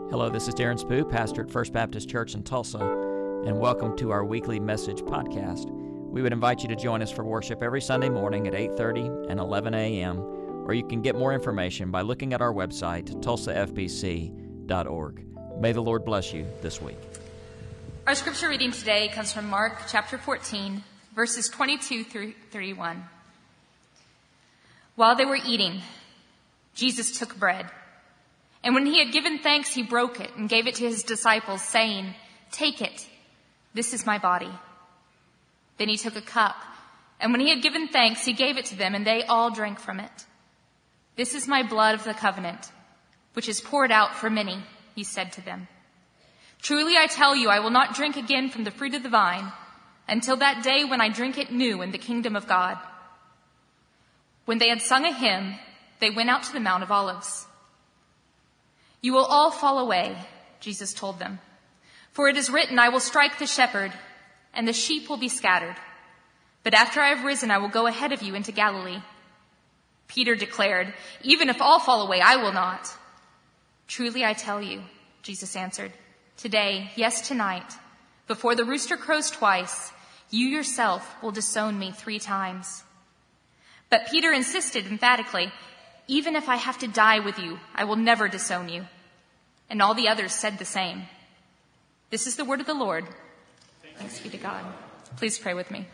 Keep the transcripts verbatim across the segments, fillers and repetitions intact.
Hello, this is Darren Spoo, pastor at First Baptist Church in Tulsa, and welcome to our weekly message podcast. We would invite you to join us for worship every Sunday morning at eight thirty and eleven a.m., or you can get more information by looking at our website, tulsa f b c dot org. May the Lord bless you this week. Our scripture reading today comes from Mark chapter fourteen, verses twenty-two through thirty-one. While they were eating, Jesus took bread. And when he had given thanks, he broke it and gave it to his disciples, saying, "Take it, this is my body." Then he took a cup, and when he had given thanks, he gave it to them, and they all drank from it. "This is my blood of the covenant, which is poured out for many," he said to them. "Truly I tell you, I will not drink again from the fruit of the vine until that day when I drink it new in the kingdom of God." When they had sung a hymn, they went out to the Mount of Olives. "You will all fall away," Jesus told them. "For it is written, I will strike the shepherd, and the sheep will be scattered. But after I have risen, I will go ahead of you into Galilee." Peter declared, "Even if all fall away, I will not." "Truly I tell you," Jesus answered, "today, yes, tonight, before the rooster crows twice, you yourself will disown me three times." But Peter insisted emphatically, "Even if I have to die with you, I will never disown you." And all the others said the same. This is the word of the Lord. Thanks be to God. Please pray with me.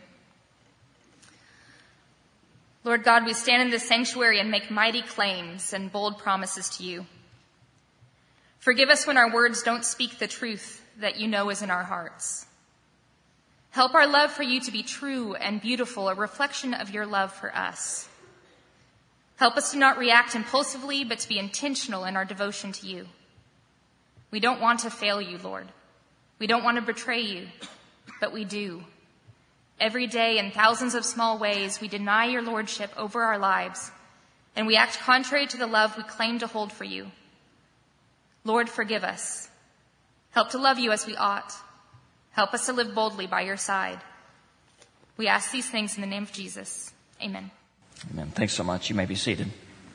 Lord God, we stand in this sanctuary and make mighty claims and bold promises to you. Forgive us when our words don't speak the truth that you know is in our hearts. Help our love for you to be true and beautiful, a reflection of your love for us. Help us to not react impulsively, but to be intentional in our devotion to you. We don't want to fail you, Lord. We don't want to betray you, but we do. Every day, in thousands of small ways, we deny your lordship over our lives, and we act contrary to the love we claim to hold for you. Lord, forgive us. Help to love you as we ought. Help us to live boldly by your side. We ask these things in the name of Jesus. Amen. Amen. Thanks so much. You may be seated.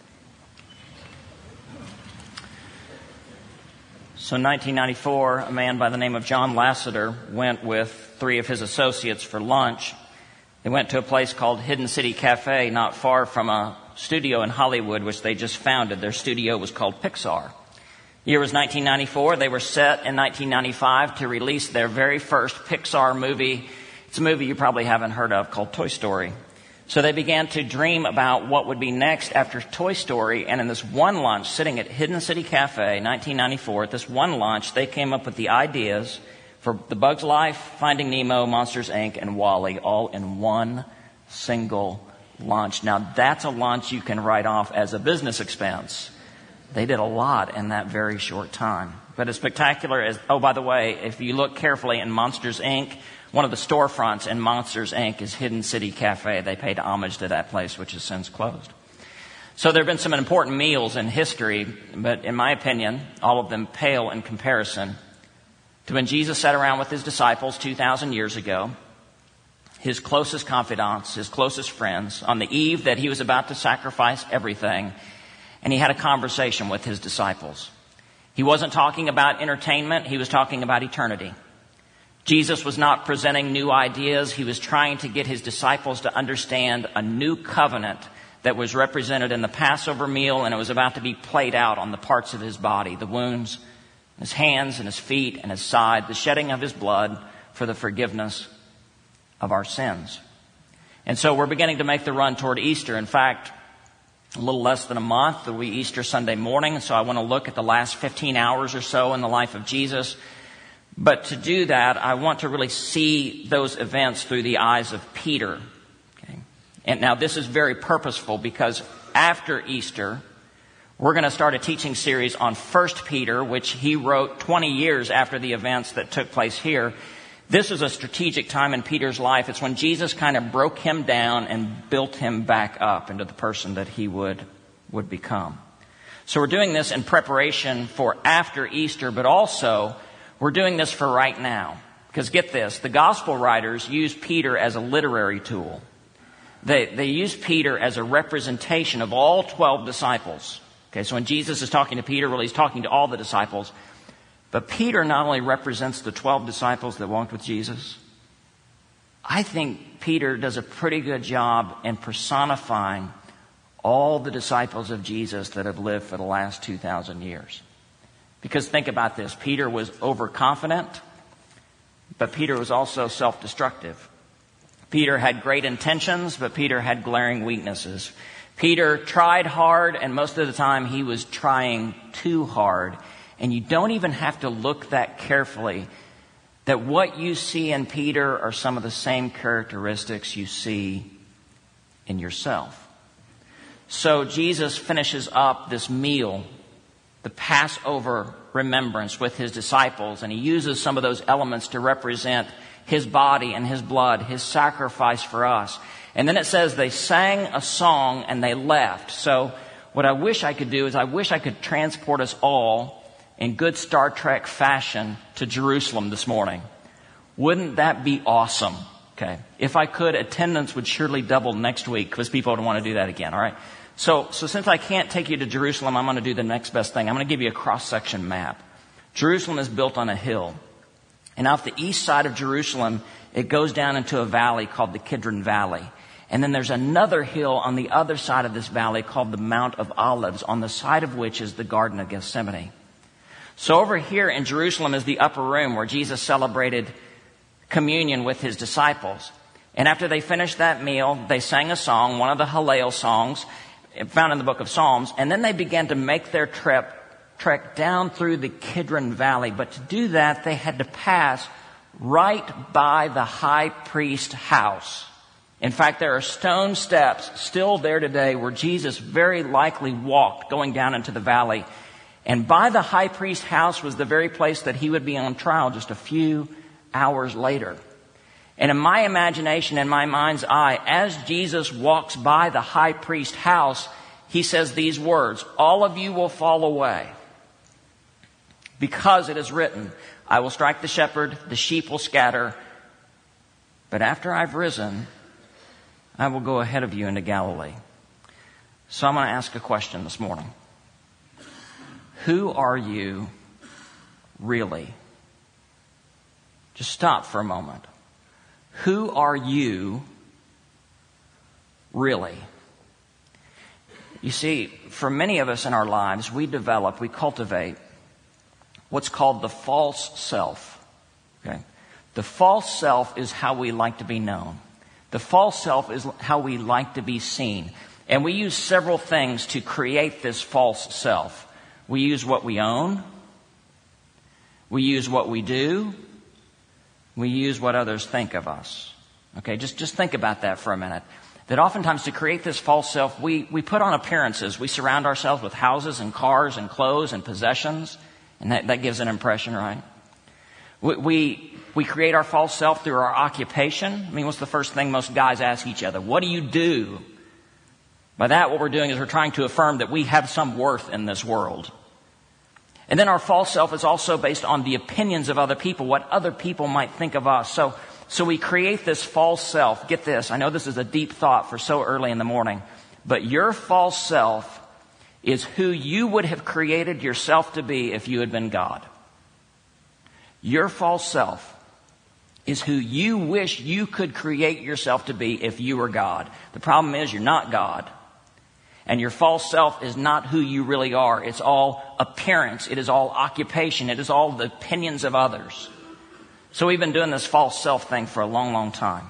So in nineteen ninety-four, a man by the name of John Lasseter went with three of his associates for lunch. They went to a place called Hidden City Cafe, not far from a studio in Hollywood, which they just founded. Their studio was called Pixar. The year was nineteen ninety-four. They were set in nineteen ninety-five to release their very first Pixar movie. It's a movie you probably haven't heard of called Toy Story. So they began to dream about what would be next after Toy Story, and in this one lunch, sitting at Hidden City Cafe, nineteen ninety-four, at this one lunch, they came up with the ideas for The Bug's Life, Finding Nemo, Monsters, Incorporated, and WALL-E, all in one single lunch. Now, that's a lunch you can write off as a business expense. They did a lot in that very short time. But as spectacular as, oh, by the way, if you look carefully in Monsters, Incorporated, one of the storefronts in Monsters, Incorporated is Hidden City Cafe. They paid homage to that place, which has since closed. So there have been some important meals in history, but in my opinion, all of them pale in comparison to when Jesus sat around with his disciples two thousand years ago, his closest confidants, his closest friends, on the eve that he was about to sacrifice everything, and he had a conversation with his disciples. He wasn't talking about entertainment, he was talking about eternity. Jesus was not presenting new ideas. He was trying to get his disciples to understand a new covenant that was represented in the Passover meal, and it was about to be played out on the parts of his body, the wounds, his hands and his feet and his side, the shedding of his blood for the forgiveness of our sins. And so we're beginning to make the run toward Easter. In fact, a little less than a month, it'll be Easter Sunday morning, and so I want to look at the last fifteen hours or so in the life of Jesus. But to do that, I want to really see those events through the eyes of Peter. Okay? And now this is very purposeful because after Easter, we're going to start a teaching series on First Peter, which he wrote twenty years after the events that took place here. This is a strategic time in Peter's life. It's when Jesus kind of broke him down and built him back up into the person that he would, would become. So we're doing this in preparation for after Easter, but also we're doing this for right now. Because get this, the gospel writers use Peter as a literary tool. They, they use Peter as a representation of all twelve disciples. Okay, so when Jesus is talking to Peter, well, he's talking to all the disciples. But Peter not only represents the twelve disciples that walked with Jesus, I think Peter does a pretty good job in personifying all the disciples of Jesus that have lived for the last two thousand years. Because think about this. Peter was overconfident, but Peter was also self-destructive. Peter had great intentions, but Peter had glaring weaknesses. Peter tried hard, and most of the time he was trying too hard. And you don't even have to look that carefully, that what you see in Peter are some of the same characteristics you see in yourself. So Jesus finishes up this meal, the Passover remembrance, with his disciples, and he uses some of those elements to represent his body and his blood, his sacrifice for us. And then it says they sang a song and they left. So what I wish I could do is I wish I could transport us all in good Star Trek fashion to Jerusalem this morning. Wouldn't that be awesome? Okay. If I could, attendance would surely double next week because people would want to do that again. All right. So, so since I can't take you to Jerusalem, I'm going to do the next best thing. I'm going to give you a cross-section map. Jerusalem is built on a hill. And off the east side of Jerusalem, it goes down into a valley called the Kidron Valley. And then there's another hill on the other side of this valley called the Mount of Olives, on the side of which is the Garden of Gethsemane. So over here in Jerusalem is the upper room where Jesus celebrated communion with his disciples. And after they finished that meal, they sang a song, one of the Hallel songs found in the book of Psalms. And then they began to make their trip, trek down through the Kidron Valley. But to do that, they had to pass right by the high priest's house. In fact, there are stone steps still there today where Jesus very likely walked going down into the valley. And by the high priest's house was the very place that he would be on trial just a few hours later. And in my imagination, in my mind's eye, as Jesus walks by the high priest's house, he says these words, "All of you will fall away, because it is written, I will strike the shepherd, the sheep will scatter. But after I've risen, I will go ahead of you into Galilee." So I'm going to ask a question this morning. Who are you really? Just stop for a moment. Who are you really? You see, for many of us in our lives, we develop, we cultivate what's called the false self. Okay? The false self is how we like to be known. The false self is how we like to be seen. And we use several things to create this false self. We use what we own. We use what we do. We use what others think of us. Okay, just, just think about that for a minute. That oftentimes to create this false self, we, we put on appearances. We surround ourselves with houses and cars and clothes and possessions. And that, that gives an impression, right? We, we, we create our false self through our occupation. I mean, what's the first thing most guys ask each other? What do you do? By that, what we're doing is we're trying to affirm that we have some worth in this world. And then our false self is also based on the opinions of other people, what other people might think of us. So, so we create this false self. Get this. I know this is a deep thought for so early in the morning, but your false self is who you would have created yourself to be if you had been God. Your false self is who you wish you could create yourself to be if you were God. The problem is you're not God. And your false self is not who you really are. It's all appearance. It is all occupation. It is all the opinions of others. So we've been doing this false self thing for a long, long time.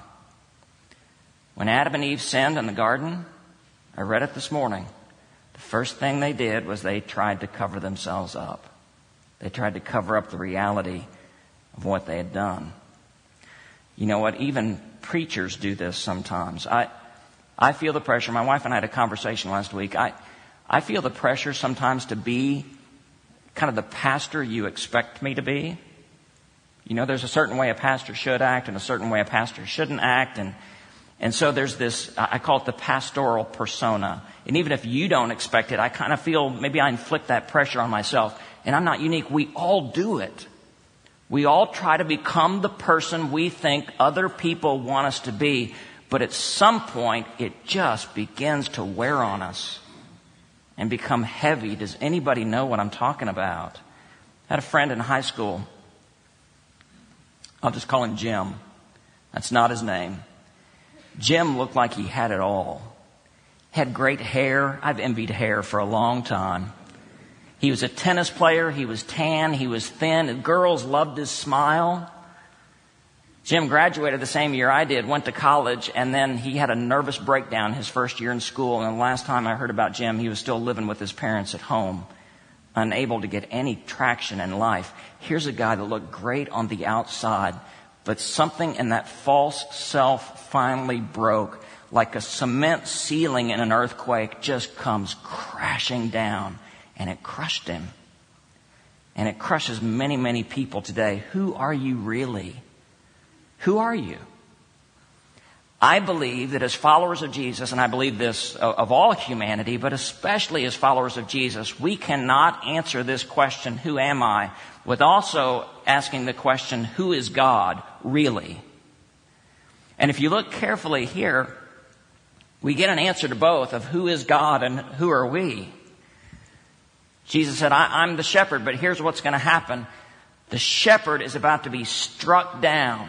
When Adam and Eve sinned in the garden, I read it this morning. The first thing they did was they tried to cover themselves up. They tried to cover up the reality of what they had done. You know what? Even preachers do this sometimes. I... I feel the pressure. My wife and I had a conversation last week. I, I feel the pressure sometimes to be kind of the pastor you expect me to be. You know, there's a certain way a pastor should act and a certain way a pastor shouldn't act. And, and so there's this, I call it the pastoral persona. And even if you don't expect it, I kind of feel maybe I inflict that pressure on myself. And I'm not unique. We all do it. We all try to become the person we think other people want us to be. But at some point, it just begins to wear on us and become heavy. Does anybody know what I'm talking about? I had a friend in high school. I'll just call him Jim. That's not his name. Jim looked like he had it all. Had great hair. I've envied hair for a long time. He was a tennis player. He was tan. He was thin. The girls loved his smile. Jim graduated the same year I did, went to college, and then he had a nervous breakdown his first year in school. And the last time I heard about Jim, he was still living with his parents at home, unable to get any traction in life. Here's a guy that looked great on the outside, but something in that false self finally broke. Like a cement ceiling in an earthquake just comes crashing down, and it crushed him. And it crushes many, many people today. Who are you really? Who are you? I believe that as followers of Jesus, and I believe this of all humanity, but especially as followers of Jesus, we cannot answer this question, who am I, with also asking the question, who is God really? And if you look carefully here, we get an answer to both of who is God and who are we. Jesus said, I, I'm the shepherd, but here's what's going to happen. The shepherd is about to be struck down,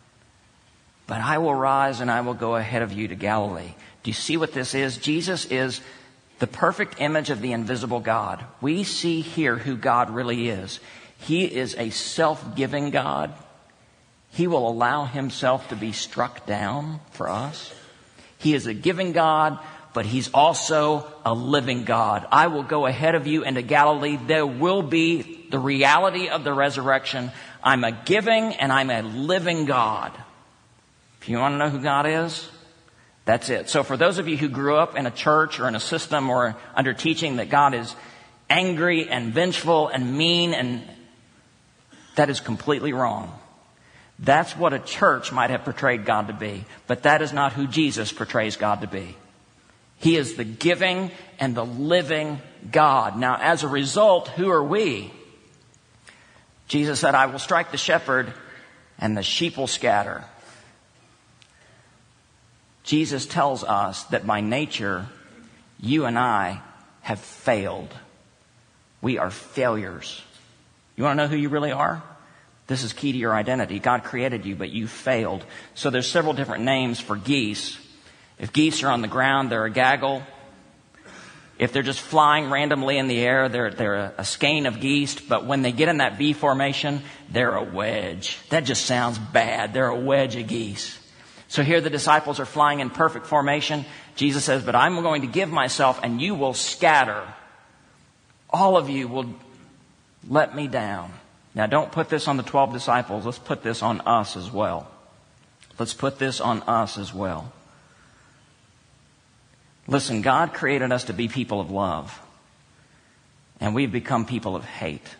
but I will rise and I will go ahead of you to Galilee. Do you see what this is? Jesus is the perfect image of the invisible God. We see here who God really is. He is a self-giving God. He will allow himself to be struck down for us. He is a giving God, but he's also a living God. I will go ahead of you into Galilee. There will be the reality of the resurrection. I'm a giving and I'm a living God. If you want to know who God is, that's it. So for those of you who grew up in a church or in a system or under teaching that God is angry and vengeful and mean, and that is completely wrong. That's what a church might have portrayed God to be, but that is not who Jesus portrays God to be. He is the giving and the living God. Now, as a result, who are we? Jesus said, I will strike the shepherd and the sheep will scatter. Jesus tells us that by nature, you and I have failed. We are failures. You want to know who you really are? This is key to your identity. God created you, but you failed. So there's several different names for geese. If geese are on the ground, they're a gaggle. If they're just flying randomly in the air, they're, they're a, a skein of geese. But when they get in that V formation, they're a wedge. That just sounds bad. They're a wedge of geese. So here the disciples are flying in perfect formation. Jesus says, but I'm going to give myself and you will scatter. All of you will let me down. Now, don't put this on the twelve disciples. Let's put this on us as well. Let's put this on us as well. Listen, God created us to be people of love, and we've become people of hate.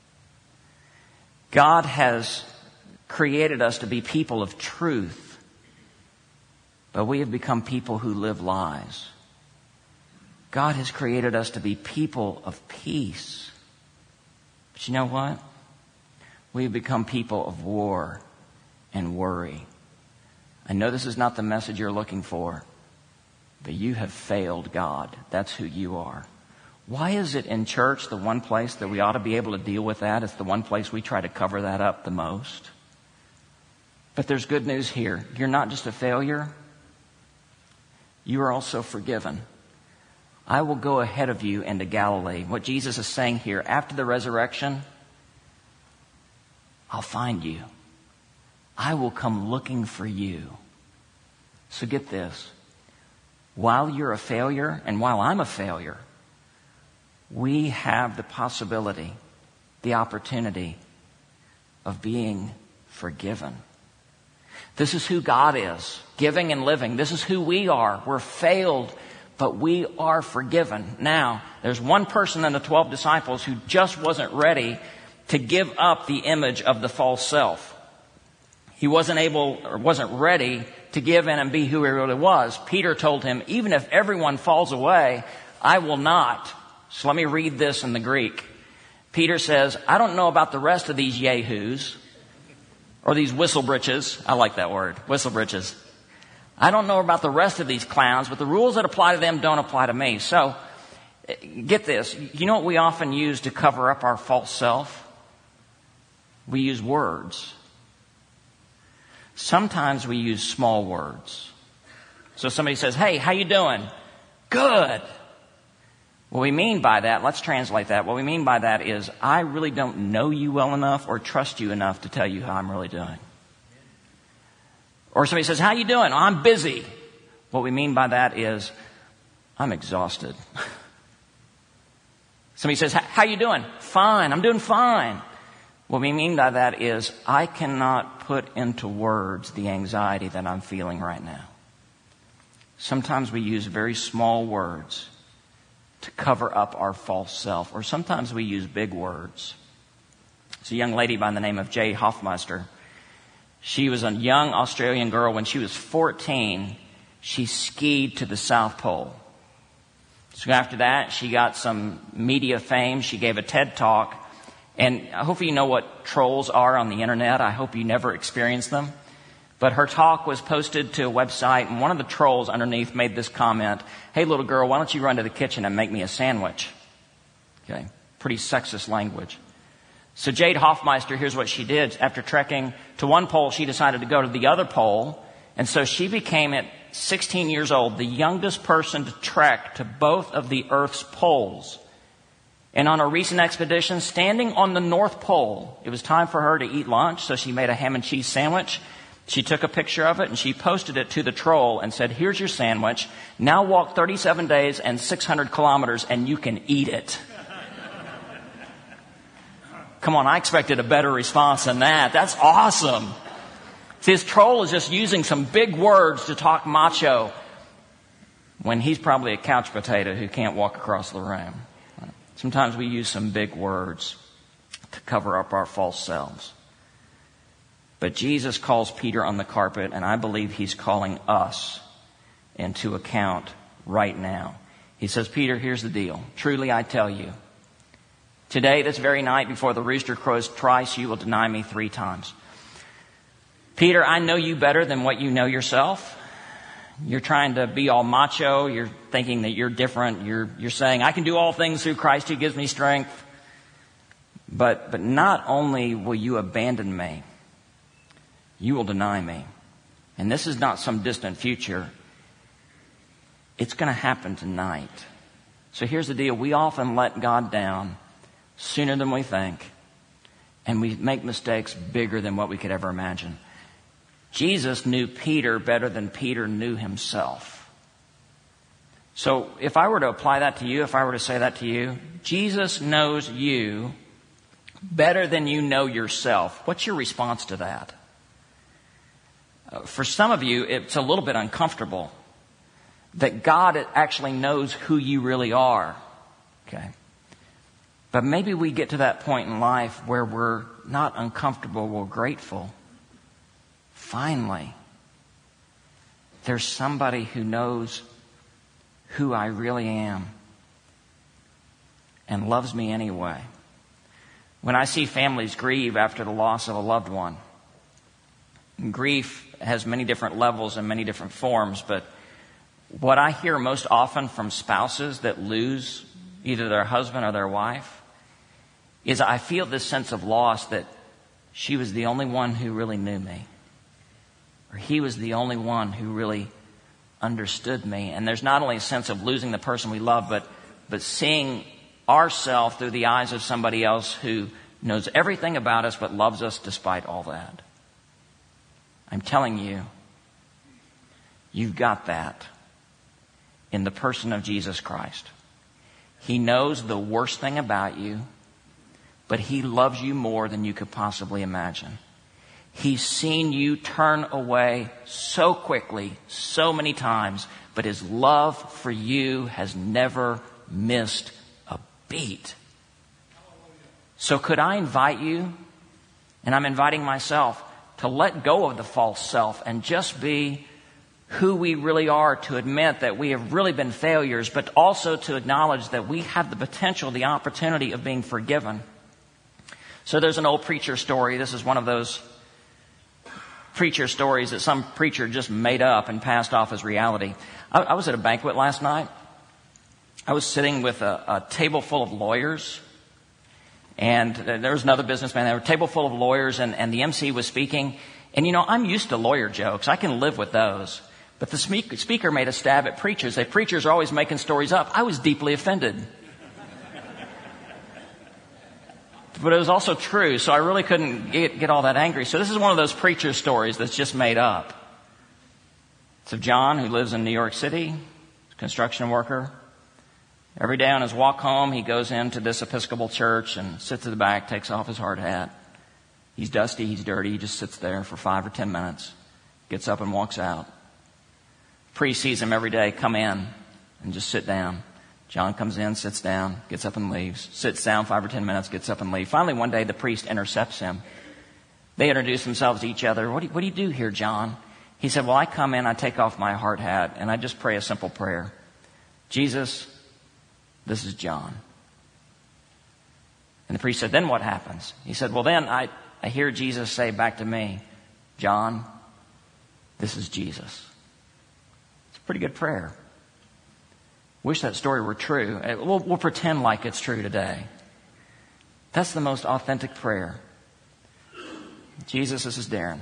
God has created us to be people of truth, but we have become people who live lies. God has created us to be people of peace, but you know what? We've become people of war and worry. I know this is not the message you're looking for, but you have failed God. That's who you are. Why is it in church the one place that we ought to be able to deal with that? It's the one place we try to cover that up the most. But there's good news here. You're not just a failure. You are also forgiven. I will go ahead of you into Galilee. What Jesus is saying here, after the resurrection, I'll find you. I will come looking for you. So get this. While you're a failure and while I'm a failure, we have the possibility, the opportunity of being forgiven. This is who God is, giving and living. This is who we are. We're failed, but we are forgiven. Now, there's one person in the twelve disciples who just wasn't ready to give up the image of the false self. He wasn't able or wasn't ready to give in and be who he really was. Peter told him, even if everyone falls away, I will not. So let me read this in the Greek. Peter says, I don't know about the rest of these yahoos or these whistlebritches. I like that word, whistlebritches. I don't know about the rest of these clowns, but the rules that apply to them don't apply to me. So get this. You know what we often use to cover up our false self? we use words. Sometimes we use small words. So somebody says, hey, how you doing? Good. What we mean by that, let's translate that. What we mean by that is, I really don't know you well enough or trust you enough to tell you how I'm really doing. Or somebody says, how you doing? Oh, I'm busy. What we mean by that is, I'm exhausted. Somebody says, how you doing? Fine, I'm doing fine. What we mean by that is, I cannot put into words the anxiety that I'm feeling right now. Sometimes we use very small words to cover up our false self, or sometimes we use big words. It's a young lady by the name of Jade Hoffmeister. She was a young Australian girl. When she was fourteen, she skied to the South Pole. So after that, she got some media fame. She gave a TED Talk. And hopefully you know what trolls are on the internet. I hope you never experience them. But her talk was posted to a website, and one of the trolls underneath made this comment, hey, little girl, why don't you run to the kitchen and make me a sandwich? Okay, pretty sexist language. So Jade Hoffmeister, here's what she did. After trekking to one pole, she decided to go to the other pole. And so she became, at sixteen years old, the youngest person to trek to both of the Earth's poles. And on a recent expedition, standing on the North Pole, it was time for her to eat lunch, so she made a ham and cheese sandwich. She took a picture of it and she posted it to the troll and said, here's your sandwich. Now walk thirty-seven days and six hundred kilometers and you can eat it. Come on, I expected a better response than that. That's awesome. See, his troll is just using some big words to talk macho when he's probably a couch potato who can't walk across the room. Sometimes we use some big words to cover up our false selves. But Jesus calls Peter on the carpet, and I believe he's calling us into account right now. He says, Peter, here's the deal. Truly, I tell you, today, this very night, before the rooster crows twice, you will deny me three times. Peter, I know you better than what you know yourself. You're trying to be all macho. You're thinking that you're different. You're, you're saying, I can do all things through Christ who gives me strength. But, but not only will you abandon me, you will deny me. And this is not some distant future. It's going to happen tonight. So here's the deal. We often let God down sooner than we think. And we make mistakes bigger than what we could ever imagine. Jesus knew Peter better than Peter knew himself. So if I were to apply that to you, if I were to say that to you, Jesus knows you better than you know yourself. What's your response to that? Uh, for some of you, it's a little bit uncomfortable that God actually knows who you really are. Okay. But maybe we get to that point in life where we're not uncomfortable, we're grateful. Finally, there's somebody who knows who I really am and loves me anyway. When I see families grieve after the loss of a loved one, grief has many different levels and many different forms, but what I hear most often from spouses that lose either their husband or their wife is I feel this sense of loss that she was the only one who really knew me. Or he was the only one who really understood me. And there's not only a sense of losing the person we love, but, but seeing ourselves through the eyes of somebody else who knows everything about us but loves us despite all that. I'm telling you, you've got that in the person of Jesus Christ. He knows the worst thing about you, but he loves you more than you could possibly imagine. He's seen you turn away so quickly, so many times, but his love for you has never missed a beat. So could I invite you, and I'm inviting myself, to let go of the false self and just be who we really are, to admit that we have really been failures, but also to acknowledge that we have the potential, the opportunity of being forgiven. So there's an old preacher story. This is one of those preacher stories that some preacher just made up and passed off as reality. I, I was at a banquet last night. I was sitting with a, a table full of lawyers. And there was another businessman. There was a table full of lawyers, and, and the M C was speaking. And, you know, I'm used to lawyer jokes. I can live with those. But the speaker made a stab at preachers. They preachers are always making stories up. I was deeply offended. But it was also true, so I really couldn't get, get all that angry. So this is one of those preacher stories that's just made up. It's of John, who lives in New York City, construction worker. Every day on his walk home, he goes into this Episcopal church and sits at the back, takes off his hard hat. He's dusty, he's dirty, he just sits there for five or ten minutes, gets up and walks out. Priest sees him every day come in and just sit down. John comes in, sits down, gets up and leaves. Sits down five or ten minutes, gets up and leaves. Finally, one day, the priest intercepts him. They introduce themselves to each other. What do you, what do you do here, John? He said, well, I come in, I take off my hard hat, and I just pray a simple prayer. Jesus, this is John. And the priest said, then what happens? He said, well, then I, I hear Jesus say back to me, John, this is Jesus. It's a pretty good prayer. Wish that story were true. We'll, we'll pretend like it's true today. That's the most authentic prayer. Jesus, this is Darren.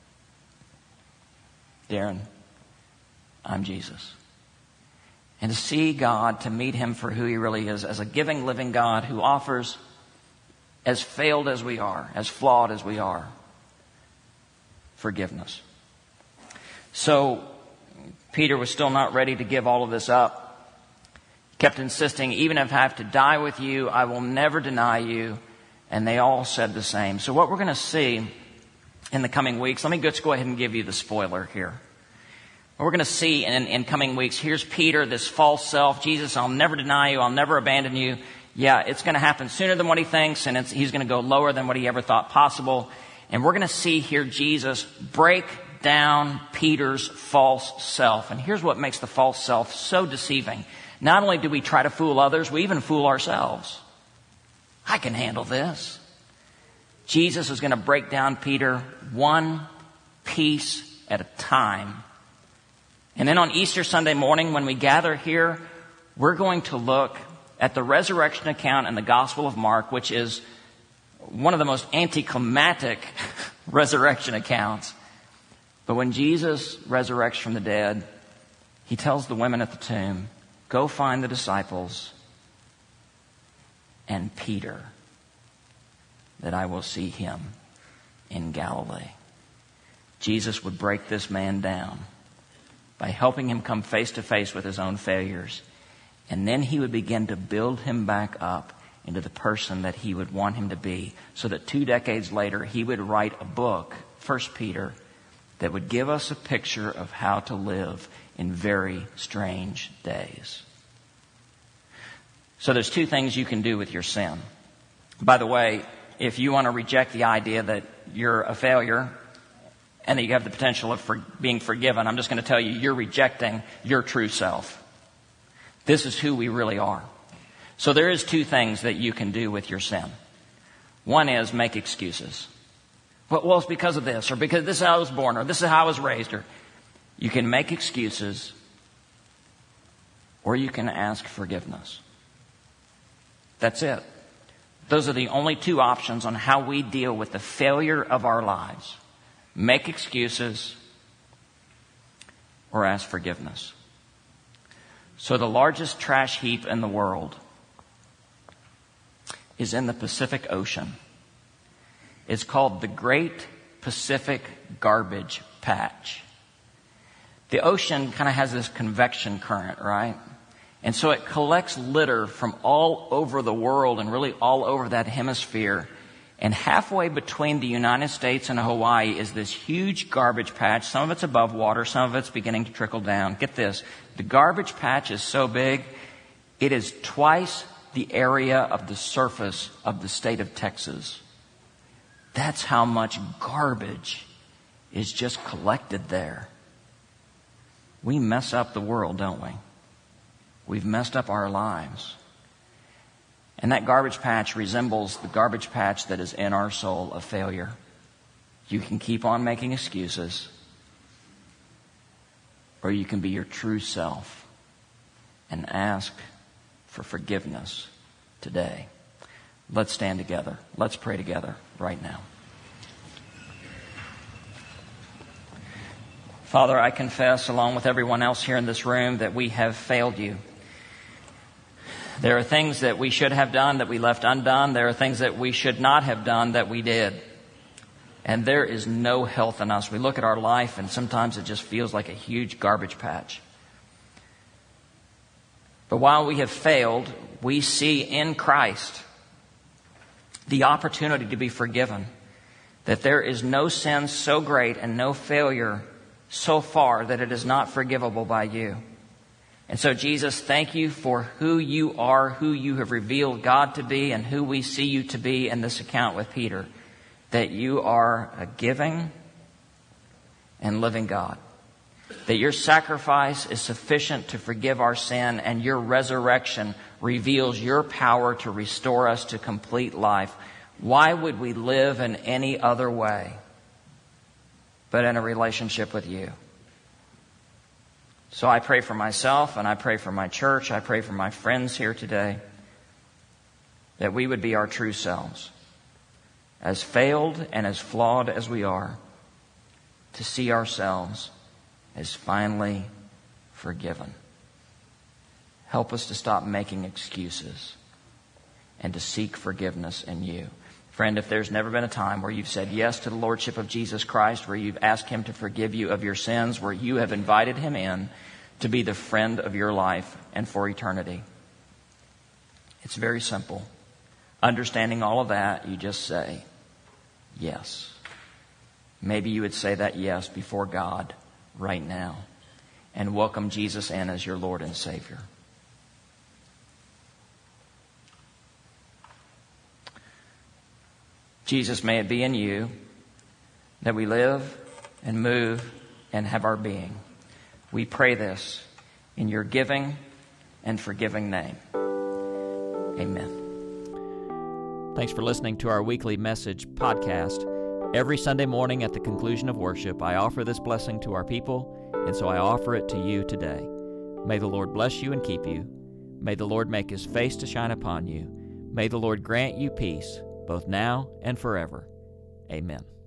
Darren, I'm Jesus. And to see God, to meet him for who he really is, as a giving, living God who offers, as failed as we are, as flawed as we are, forgiveness. So Peter was still not ready to give all of this up. Kept insisting, even if I have to die with you, I will never deny you. And they all said the same. So what we're going to see in the coming weeks, let me just go ahead and give you the spoiler here. What we're going to see in, in coming weeks, here's Peter, this false self. Jesus, I'll never deny you. I'll never abandon you. Yeah, it's going to happen sooner than what he thinks, and it's, he's going to go lower than what he ever thought possible. And we're going to see here Jesus break down Peter's false self. And here's what makes the false self so deceiving. Not only do we try to fool others, we even fool ourselves. I can handle this. Jesus is going to break down Peter one piece at a time. And then on Easter Sunday morning, when we gather here, we're going to look at the resurrection account in the Gospel of Mark, which is one of the most anticlimactic resurrection accounts. But when Jesus resurrects from the dead, he tells the women at the tomb, go find the disciples and Peter, that I will see him in Galilee. Jesus would break this man down by helping him come face to face with his own failures. And then he would begin to build him back up into the person that he would want him to be, so that two decades later he would write a book, First Peter, that would give us a picture of how to live in very strange days. So there's two things you can do with your sin. By the way, if you want to reject the idea that you're a failure and that you have the potential of for being forgiven, I'm just going to tell you, you're rejecting your true self. This is who we really are. So there is two things that you can do with your sin. One is make excuses. Well, it's because of this, or because this is how I was born, or this is how I was raised. Or you can make excuses, or you can ask forgiveness. That's it. Those are the only two options on how we deal with the failure of our lives. Make excuses or ask forgiveness. So the largest trash heap in the world is in the Pacific Ocean. It's called the Great Pacific Garbage Patch. The ocean kind of has this convection current, right? And so it collects litter from all over the world and really all over that hemisphere. And halfway between the United States and Hawaii is this huge garbage patch. Some of it's above water, some of it's beginning to trickle down. Get this, the garbage patch is so big, it is twice the area of the surface of the state of Texas. That's how much garbage is just collected there. We mess up the world, don't we? We've messed up our lives. And that garbage patch resembles the garbage patch that is in our soul of failure. You can keep on making excuses, or you can be your true self and ask for forgiveness today. Let's stand together. Let's pray together right now. Father, I confess, along with everyone else here in this room, that we have failed you. There are things that we should have done that we left undone. There are things that we should not have done that we did. And there is no health in us. We look at our life and sometimes it just feels like a huge garbage patch. But while we have failed, we see in Christ the opportunity to be forgiven. That there is no sin so great and no failure so far that it is not forgivable by you. And so, Jesus, thank you for who you are, who you have revealed God to be, and who we see you to be in this account with Peter. That you are a giving and living God. That your sacrifice is sufficient to forgive our sin, and your resurrection reveals your power to restore us to complete life. Why would we live in any other way but in a relationship with you? So I pray for myself, and I pray for my church, I pray for my friends here today, that we would be our true selves, as failed and as flawed as we are, to see ourselves as finally forgiven. Help us to stop making excuses and to seek forgiveness in you. Friend, if there's never been a time where you've said yes to the Lordship of Jesus Christ, where you've asked Him to forgive you of your sins, where you have invited Him in to be the friend of your life and for eternity, it's very simple. Understanding all of that, you just say yes. Maybe you would say that yes before God right now and welcome Jesus in as your Lord and Savior. Jesus, may it be in you that we live and move and have our being. We pray this in your giving and forgiving name. Amen. Thanks for listening to our weekly message podcast. Every Sunday morning at the conclusion of worship, I offer this blessing to our people, and so I offer it to you today. May the Lord bless you and keep you. May the Lord make His face to shine upon you. May the Lord grant you peace, both now and forever. Amen.